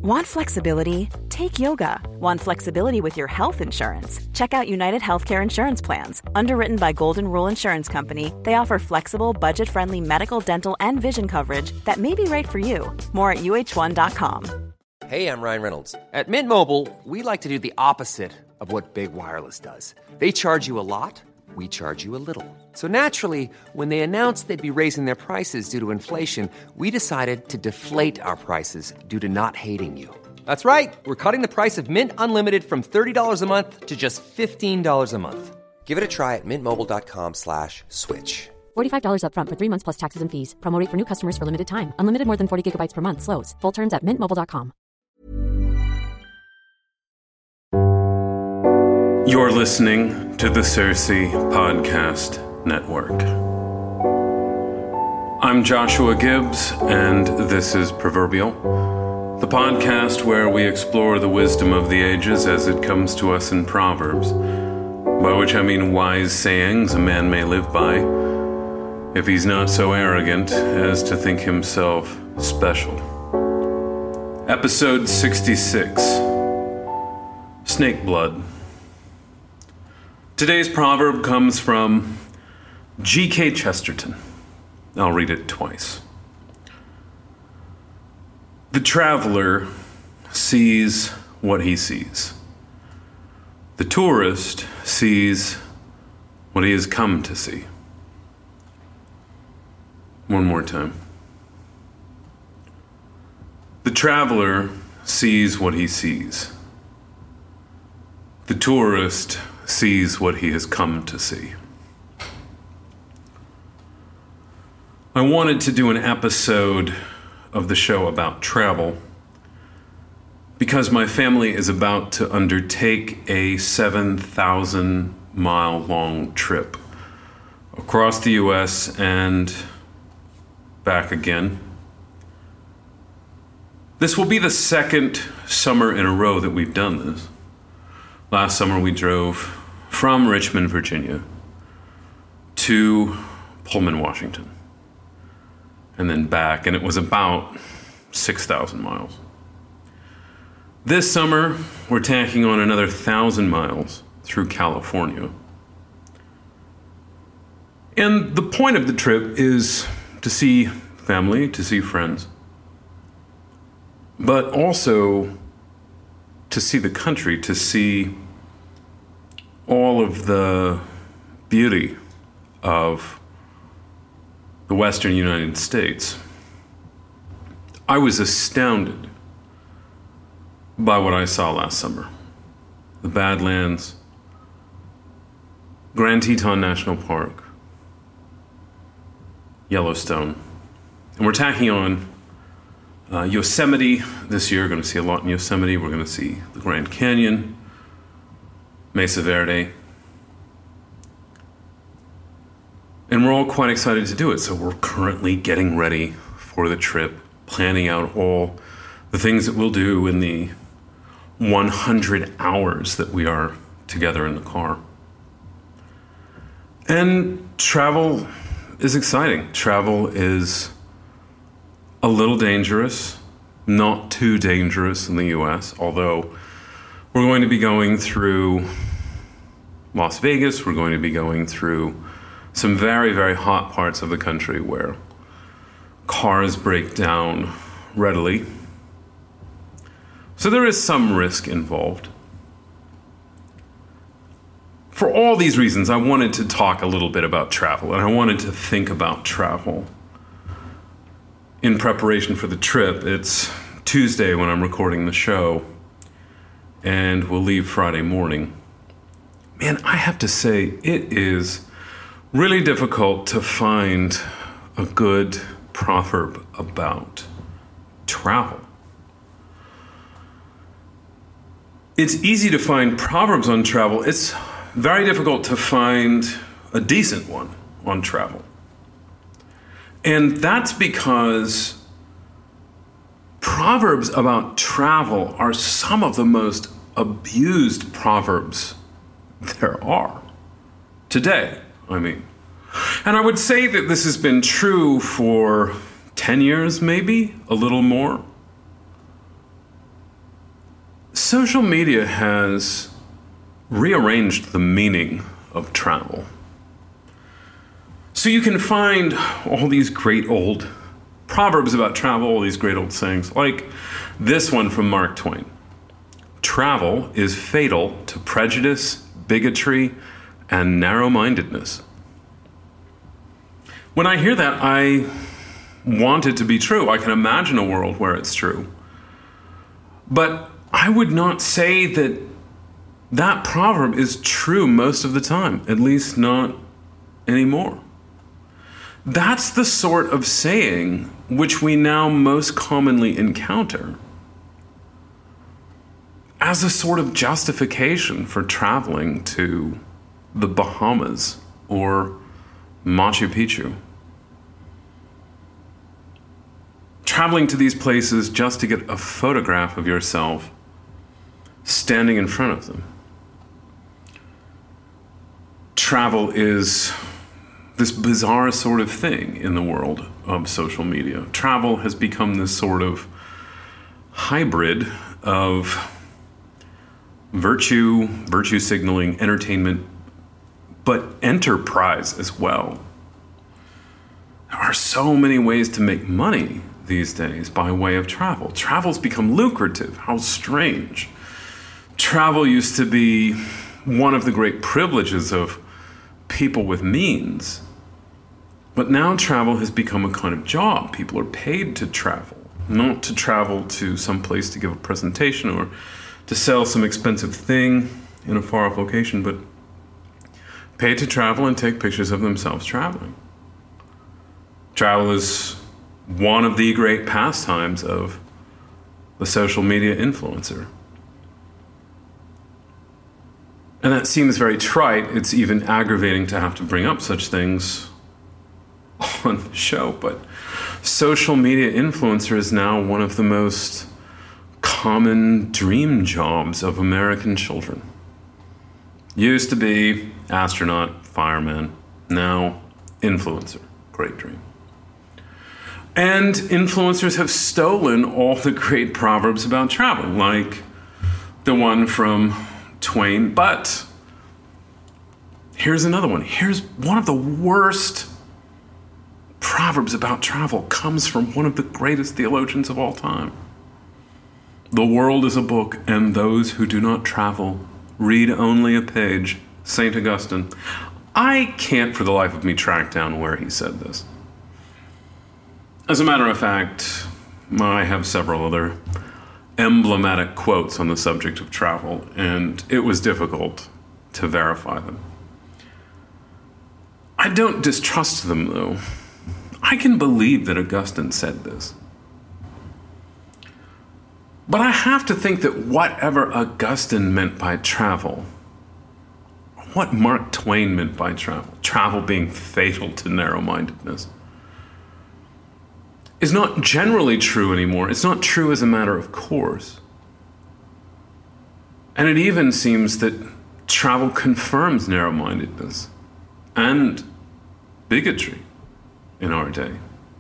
Want flexibility? Take yoga. Want flexibility with your health insurance? Check out United Healthcare Insurance Plans. Underwritten by Golden Rule Insurance Company, they offer flexible, budget-friendly medical, dental, and vision coverage that may be right for you. More at uh1.com. Hey, I'm Ryan Reynolds. At Mint Mobile, we like to do the opposite of what Big Wireless does. They charge you a lot, we charge you a little. So naturally, when they announced they'd be raising their prices due to inflation, we decided to deflate our prices due to not hating you. That's right. We're cutting the price of Mint Unlimited from $30 a month to just $15 a month. Give it a try at mintmobile.com/switch. $45 up front for 3 months plus taxes and fees. Promo rate for new customers for limited time. Unlimited more than 40 gigabytes per month. Slows full terms at mintmobile.com. You're listening to the Cersei Podcast Network. I'm Joshua Gibbs, and this is Proverbial, the podcast where we explore the wisdom of the ages as it comes to us in Proverbs, by which I mean wise sayings a man may live by, if he's not so arrogant as to think himself special. Episode 66, Snake Blood. Today's proverb comes from G.K. Chesterton. I'll read it twice. The traveler sees what he sees. The tourist sees what he has come to see. One more time. The traveler sees what he sees. The tourist sees what he has come to see. I wanted to do an episode of the show about travel because my family is about to undertake a 7,000-mile long trip across the U.S. and back again. This will be the second summer in a row that we've done this. Last summer we drove from Richmond, Virginia to Pullman, Washington, and then back, and it was about 6,000 miles. This summer, we're tacking on another 1,000 miles through California. And the point of the trip is to see family, to see friends, but also to see the country, to see all of the beauty of the Western United States. I was astounded by what I saw last summer. The Badlands, Grand Teton National Park, Yellowstone. And we're tacking on Yosemite this year. We're going to see a lot in Yosemite. We're going to see the Grand Canyon, Mesa Verde. And we're all quite excited to do it. So we're currently getting ready for the trip, planning out all the things that we'll do in the 100 hours that we are together in the car. And travel is exciting. Travel is a little dangerous, not too dangerous in the US, although we're going to be going through Las Vegas. We're going to be going through some very, very hot parts of the country where cars break down readily. So there is some risk involved. For all these reasons, I wanted to talk a little bit about travel, and I wanted to think about travel in preparation for the trip. It's Tuesday when I'm recording the show, and we'll leave Friday morning. Man, I have to say, it is really difficult to find a good proverb about travel. It's easy to find proverbs on travel. It's very difficult to find a decent one on travel. And that's because proverbs about travel are some of the most abused proverbs there are today, I mean. And I would say that this has been true for 10 years, maybe, a little more. social media has rearranged the meaning of travel. So you can find all these great old proverbs about travel, all these great old sayings, like this one from Mark Twain. Travel is fatal to prejudice, bigotry, and narrow-mindedness. When I hear that, I want it to be true. I can imagine a world where it's true. But I would not say that that proverb is true most of the time, at least not anymore. That's the sort of saying which we now most commonly encounter as a sort of justification for traveling to the Bahamas or Machu Picchu. Traveling to these places just to get a photograph of yourself standing in front of them. Travel is this bizarre sort of thing in the world of social media. Travel has become this sort of hybrid of virtue signaling, entertainment, but enterprise as well. There are so many ways to make money these days by way of travel. Travel's become lucrative. How strange. Travel used to be one of the great privileges of people with means. But now travel has become a kind of job. People are paid to travel, not to travel to some place to give a presentation or to sell some expensive thing in a far-off location, but paid to travel and take pictures of themselves traveling. Travel is one of the great pastimes of the social media influencer. And that seems very trite. It's even aggravating to have to bring up such things on the show, but social media influencer is now one of the most common dream jobs of American children. Used to be astronaut, fireman, now influencer. Great dream. And influencers have stolen all the great proverbs about travel, like the one from Twain. But here's another one. Here's one of the worst proverbs about travel, comes from one of the greatest theologians of all time. The world is a book, and those who do not travel read only a page. St. Augustine. I can't for the life of me track down where he said this. As a matter of fact, I have several other emblematic quotes on the subject of travel, and it was difficult to verify them. I don't distrust them, though. I can believe that Augustine said this. But I have to think that whatever Augustine meant by travel, what Mark Twain meant by travel being fatal to narrow-mindedness, is not generally true anymore. It's not true as a matter of course. And it even seems that travel confirms narrow-mindedness and bigotry in our day.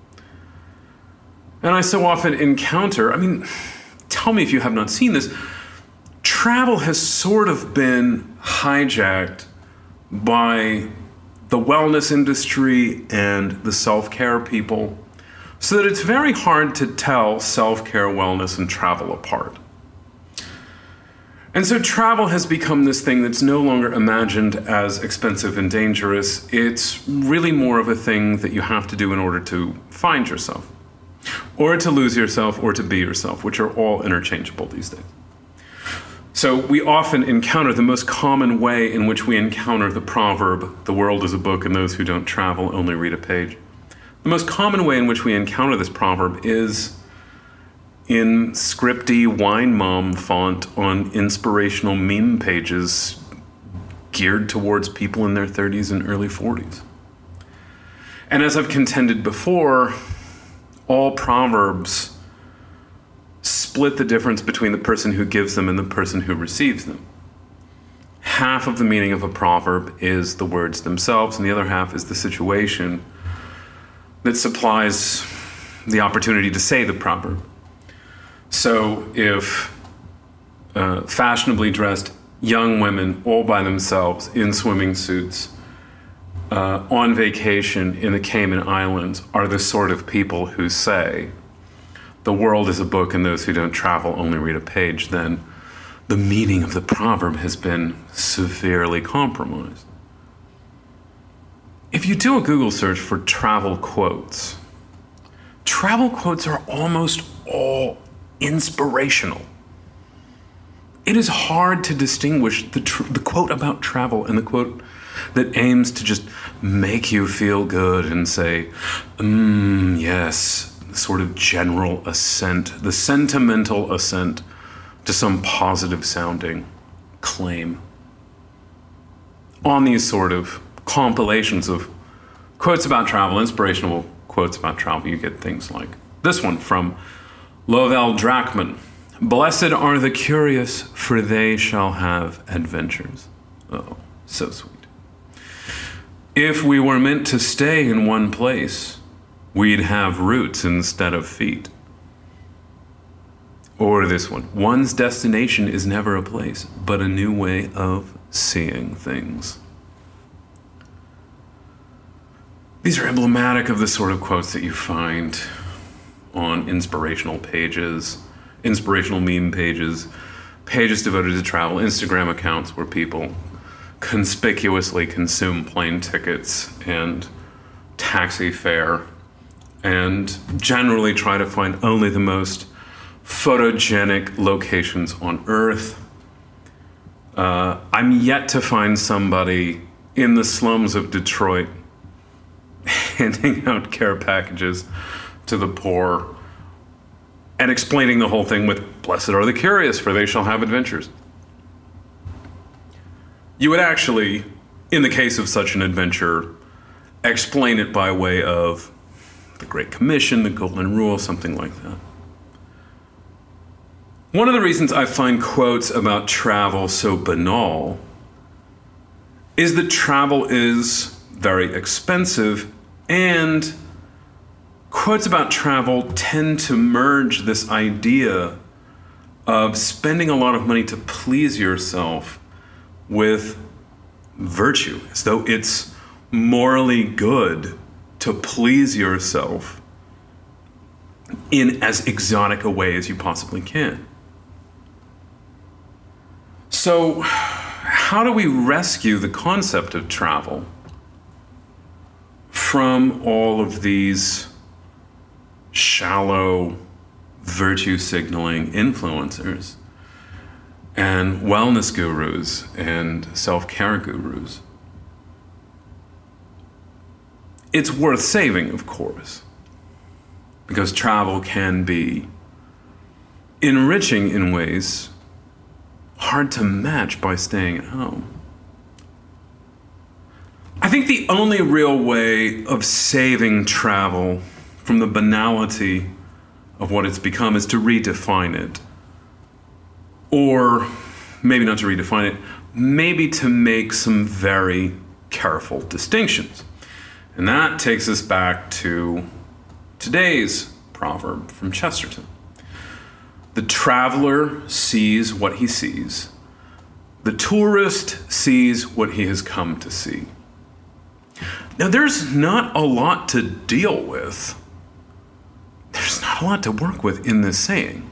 And I so often encounter, tell me if you have not seen this, travel has sort of been hijacked by the wellness industry and the self-care people, so that it's very hard to tell self-care, wellness, and travel apart. And so travel has become this thing that's no longer imagined as expensive and dangerous. It's really more of a thing that you have to do in order to find yourself, or to lose yourself, or to be yourself, which are all interchangeable these days. So we often encounter the most common way in which we encounter the proverb, the world is a book and those who don't travel only read a page. The most common way in which we encounter this proverb is in scripty wine mom font on inspirational meme pages geared towards people in their 30s and early 40s. And as I've contended before, all proverbs split the difference between the person who gives them and the person who receives them. Half of the meaning of a proverb is the words themselves, and the other half is the situation that supplies the opportunity to say the proverb. So if fashionably dressed young women all by themselves in swimming suits on vacation in the Cayman Islands are the sort of people who say, the world is a book and those who don't travel only read a page, then the meaning of the proverb has been severely compromised. If you do a Google search for travel quotes are almost all inspirational. It is hard to distinguish the quote about travel and the quote that aims to just make you feel good and say, yes, sort of general assent, the sentimental assent to some positive sounding claim. On these sort of compilations of quotes about travel, inspirational quotes about travel, you get things like this one from Lovell Drachman. Blessed are the curious, for they shall have adventures. Oh, so sweet. If we were meant to stay in one place, we'd have roots instead of feet. Or this one, one's destination is never a place, but a new way of seeing things. These are emblematic of the sort of quotes that you find on inspirational pages, inspirational meme pages, pages devoted to travel, Instagram accounts where people conspicuously consume plane tickets and taxi fare and generally try to find only the most photogenic locations on Earth. I'm yet to find somebody in the slums of Detroit handing out care packages to the poor and explaining the whole thing with, blessed are the curious, for they shall have adventures. You would actually, in the case of such an adventure, explain it by way of the Great Commission, the Golden Rule, something like that. One of the reasons I find quotes about travel so banal is that travel is very expensive, and quotes about travel tend to merge this idea of spending a lot of money to please yourself with virtue, as though it's morally good to please yourself in as exotic a way as you possibly can. So, how do we rescue the concept of travel from all of these shallow virtue signaling influencers and wellness gurus and self-care gurus? It's worth saving, of course, because travel can be enriching in ways hard to match by staying at home. I think the only real way of saving travel from the banality of what it's become is to redefine it. Or maybe not to redefine it, maybe to make some very careful distinctions. And that takes us back to today's proverb from Chesterton. The traveler sees what he sees. The tourist sees what he has come to see. Now, there's not a lot to deal with. There's not a lot to work with in this saying.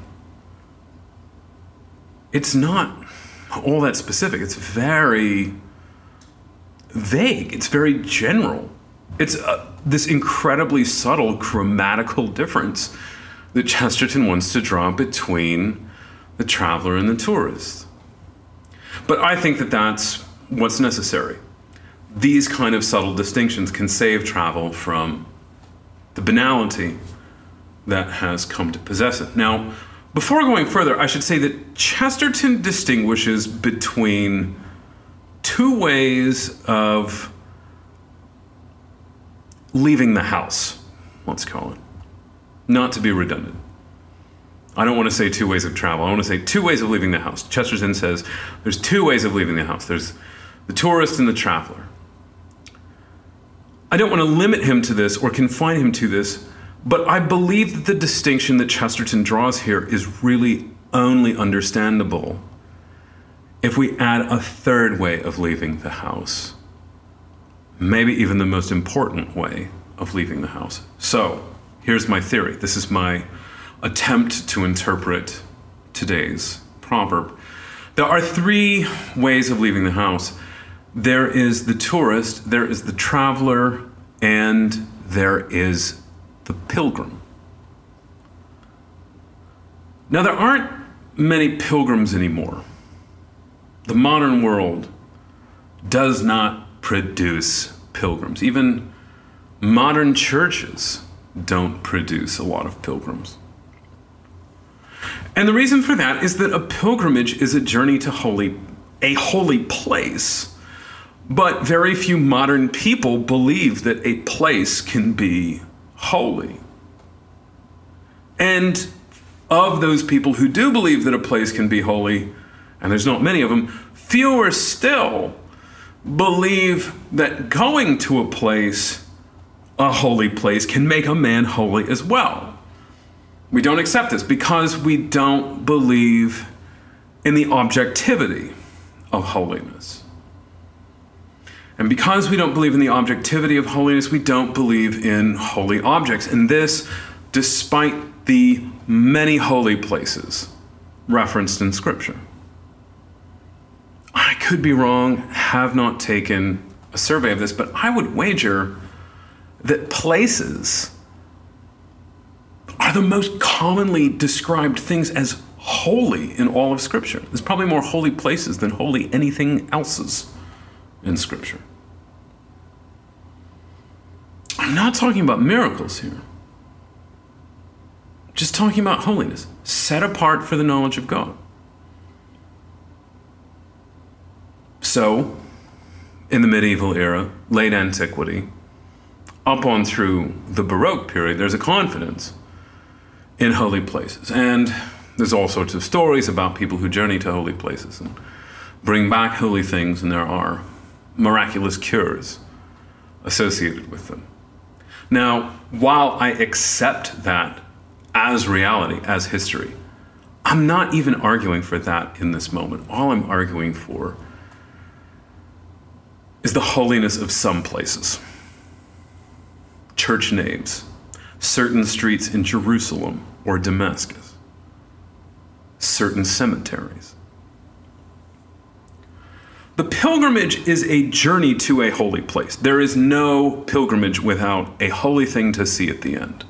It's not all that specific. It's very vague. It's very general. It's this incredibly subtle grammatical difference that Chesterton wants to draw between the traveler and the tourist. But I think that that's what's necessary. These kind of subtle distinctions can save travel from the banality that has come to possess it. Now, before going further, I should say that Chesterton distinguishes between two ways of leaving the house, let's call it. Not to be redundant. I don't want to say two ways of travel. I want to say two ways of leaving the house. Chesterton says there's two ways of leaving the house. There's the tourist and the traveler. I don't want to limit him to this or confine him to this, but I believe that the distinction that Chesterton draws here is really only understandable if we add a third way of leaving the house. Maybe even the most important way of leaving the house. So, here's my theory. This is my attempt to interpret today's proverb. There are three ways of leaving the house. There is the tourist, there is the traveler, and there is the pilgrim. Now, there aren't many pilgrims anymore. The modern world does not produce pilgrims. Even modern churches don't produce a lot of pilgrims. And the reason for that is that a pilgrimage is a journey to a holy place. But very few modern people believe that a place can be holy. And of those people who do believe that a place can be holy, and there's not many of them, fewer still believe that going to a place, a holy place, can make a man holy as well. We don't accept this because we don't believe in the objectivity of holiness. And because we don't believe in the objectivity of holiness, we don't believe in holy objects. And this, despite the many holy places referenced in Scripture. I could be wrong, have not taken a survey of this, but I would wager that places are the most commonly described things as holy in all of Scripture. There's probably more holy places than holy anything else's in Scripture. I'm not talking about miracles here. I'm just talking about holiness, set apart for the knowledge of God. So, in the medieval era, late antiquity, up on through the Baroque period, there's a confidence in holy places. And there's all sorts of stories about people who journey to holy places and bring back holy things, and there are miraculous cures associated with them. Now, while I accept that as reality, as history, I'm not even arguing for that in this moment. All I'm arguing for is the holiness of some places. Church names, certain streets in Jerusalem or Damascus, certain cemeteries. The pilgrimage is a journey to a holy place. There is no pilgrimage without a holy thing to see at the end.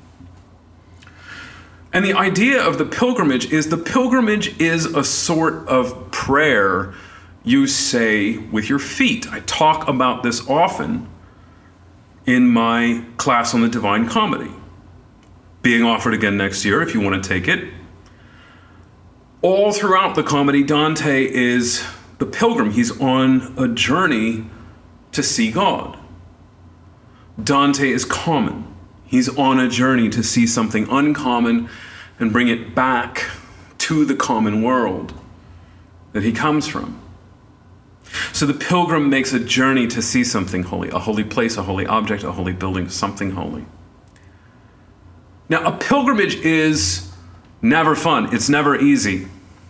And the idea of the pilgrimage is a sort of prayer you say with your feet. I talk about this often in my class on the Divine Comedy, being offered again next year if you want to take it. All throughout the comedy, Dante is the pilgrim. He's on a journey to see God. Dante is common. He's on a journey to see something uncommon and bring it back to the common world that he comes from. So the pilgrim makes a journey to see something holy, a holy place, a holy object, a holy building, something holy. Now, a pilgrimage is never fun. It's never easy.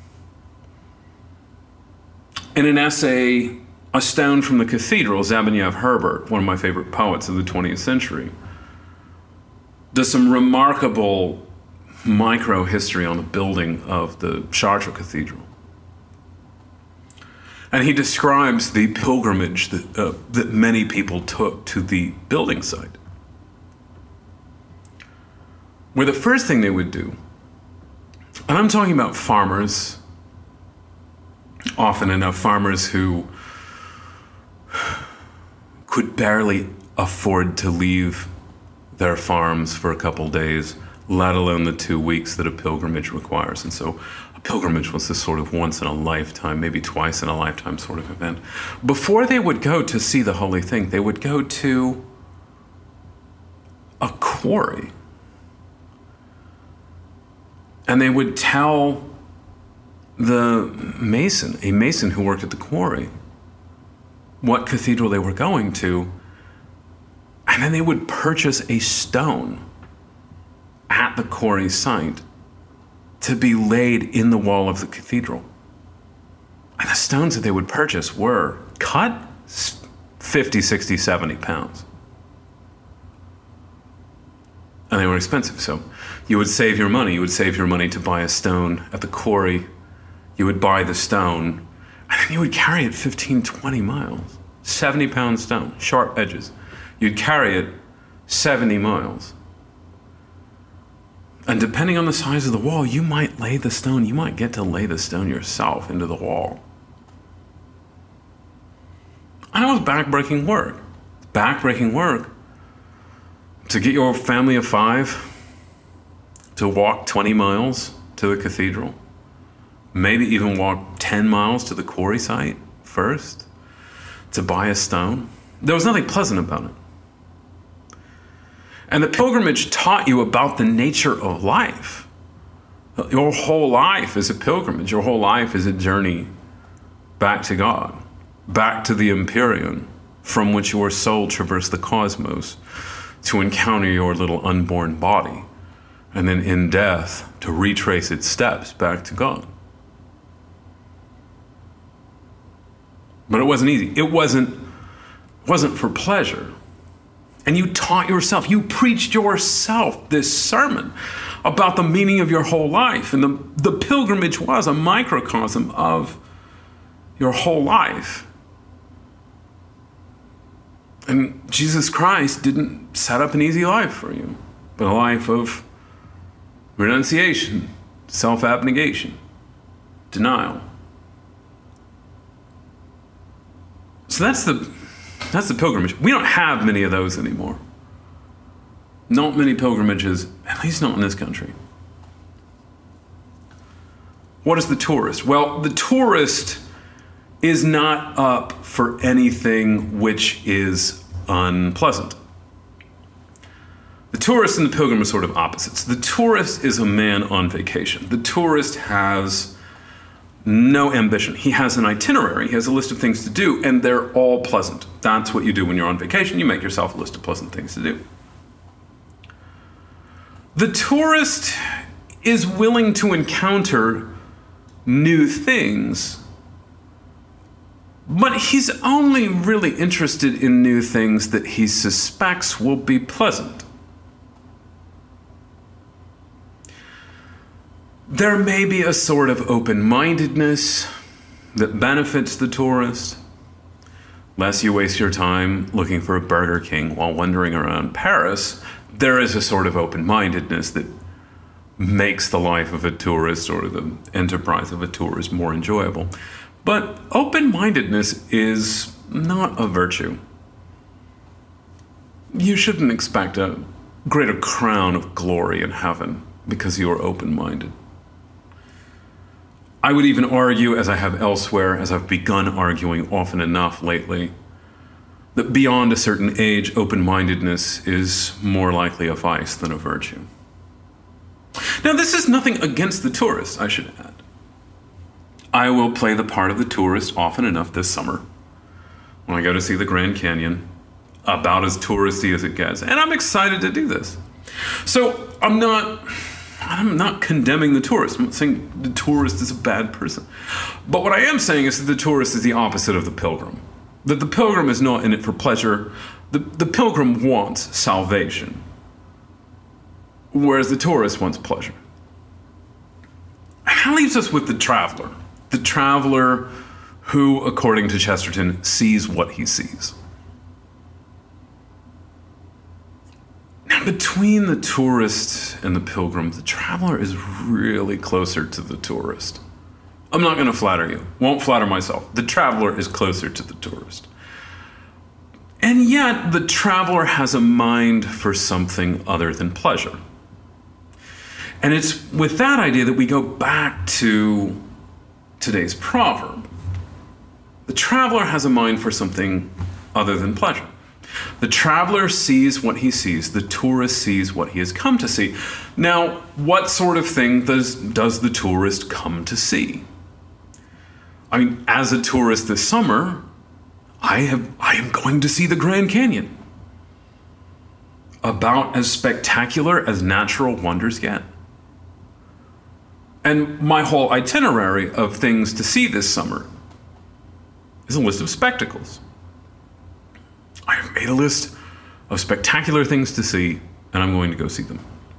In an essay, A Stone from the Cathedral, Zabaniev Herbert, one of my favorite poets of the 20th century, does some remarkable micro-history on the building of the Chartres Cathedral. And he describes the pilgrimage that many people took to the building site, where the first thing they would do, and I'm talking about farmers, often enough farmers who could barely afford to leave their farms for a couple days, let alone the 2 weeks that a pilgrimage requires. And so a pilgrimage was this sort of once in a lifetime, maybe twice in a lifetime sort of event. Before they would go to see the holy thing, they would go to a quarry. And they would tell a mason who worked at the quarry, what cathedral they were going to, and then they would purchase a stone at the quarry site to be laid in the wall of the cathedral. And the stones that they would purchase were cut 50, 60, 70 pounds. And they were expensive, so you would save your money. You would save your money to buy a stone at the quarry. You would buy the stone, and then you would carry it 15, 20 miles. 70-pound stone, sharp edges. You'd carry it 70 miles. And depending on the size of the wall, you might lay the stone. You might get to lay the stone yourself into the wall. And it was backbreaking work. Backbreaking work to get your family of 5 to walk 20 miles to the cathedral. Maybe even walk 10 miles to the quarry site first to buy a stone. There was nothing pleasant about it. And the pilgrimage taught you about the nature of life. Your whole life is a pilgrimage. Your whole life is a journey back to God, back to the Empyrean, from which your soul traversed the cosmos to encounter your little unborn body, and then in death to retrace its steps back to God. But it wasn't easy. It wasn't for pleasure. And you taught yourself, you preached yourself this sermon about the meaning of your whole life. And the pilgrimage was a microcosm of your whole life. And Jesus Christ didn't set up an easy life for you, but a life of renunciation, self-abnegation, denial. So that's the pilgrimage. We don't have many of those anymore. Not many pilgrimages, at least not in this country. What is the tourist? Well, the tourist is not up for anything which is unpleasant. The tourist and the pilgrim are sort of opposites. The tourist is a man on vacation. The tourist has no ambition. He has an itinerary. He has a list of things to do, and they're all pleasant. That's what you do when you're on vacation. You make yourself a list of pleasant things to do. The tourist is willing to encounter new things, but he's only really interested in new things that he suspects will be pleasant. There may be a sort of open-mindedness that benefits the tourist. Lest you waste your time looking for a Burger King while wandering around Paris, there is a sort of open-mindedness that makes the life of a tourist or the enterprise of a tourist more enjoyable. But open-mindedness is not a virtue. You shouldn't expect a greater crown of glory in heaven because you are open-minded. I would even argue, as I have elsewhere, as I've begun arguing often enough lately, that beyond a certain age, open-mindedness is more likely a vice than a virtue. Now, this is nothing against the tourist, I should add. I will play the part of the tourist often enough this summer when I go to see the Grand Canyon, about as touristy as it gets, and I'm excited to do this. So I'm not condemning the tourist. I'm not saying the tourist is a bad person. But what I am saying is that the tourist is the opposite of the pilgrim. That the pilgrim is not in it for pleasure. The pilgrim wants salvation, whereas the tourist wants pleasure. And that leaves us with the traveler. The traveler who, according to Chesterton, sees what he sees. Now, between the tourist and the pilgrim, the traveler is really closer to the tourist. I'm not going to flatter you. Won't flatter myself. The traveler is closer to the tourist. And yet, the traveler has a mind for something other than pleasure. And it's with that idea that we go back to today's proverb. The traveler has a mind for something other than pleasure. The traveler sees what he sees. The tourist sees what he has come to see. Now, what sort of thing does the tourist come to see? I mean, as a tourist this summer, I am going to see the Grand Canyon. About as spectacular as natural wonders get. And my whole itinerary of things to see this summer is a list of spectacles. I have made a list of spectacular things to see, and I'm going to go see them.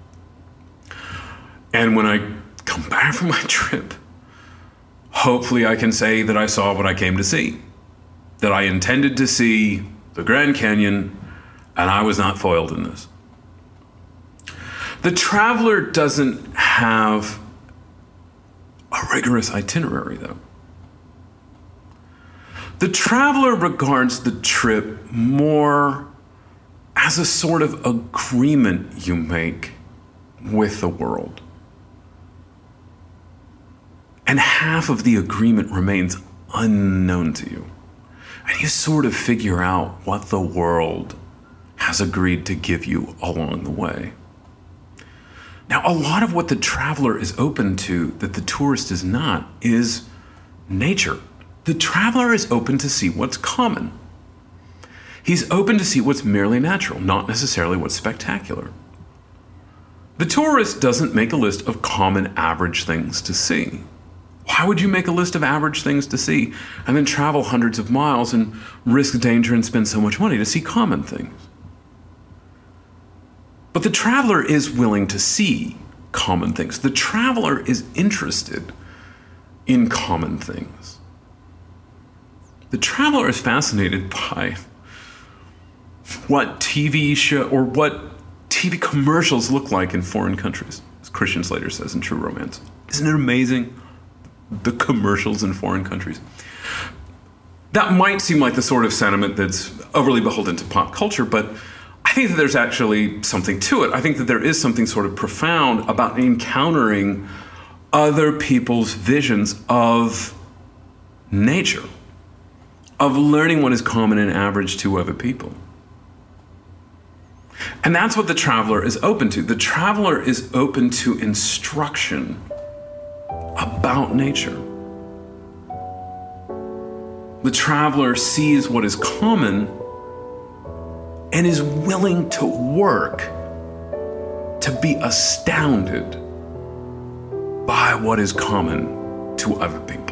And when I come back from my trip, hopefully I can say that I saw what I came to see, that I intended to see the Grand Canyon, and I was not foiled in this. The traveler doesn't have a rigorous itinerary, though. The traveler regards the trip more as a sort of agreement you make with the world. And half of the agreement remains unknown to you. And you sort of figure out what the world has agreed to give you along the way. Now, a lot of what the traveler is open to that the tourist is not is nature. The traveler is open to see what's common. He's open to see what's merely natural, not necessarily what's spectacular. The tourist doesn't make a list of common average things to see. Why would you make a list of average things to see and then travel hundreds of miles and risk danger and spend so much money to see common things? But the traveler is willing to see common things. The traveler is interested in common things. The traveler is fascinated by what TV show or what TV commercials look like in foreign countries, as Christian Slater says in True Romance. Isn't it amazing? The commercials in foreign countries. That might seem like the sort of sentiment that's overly beholden to pop culture, but I think that there's actually something to it. I think that there is something sort of profound about encountering other people's visions of nature, of learning what is common and average to other people. And that's what the traveler is open to. The traveler is open to instruction about nature. The traveler sees what is common and is willing to work to be astounded by what is common to other people.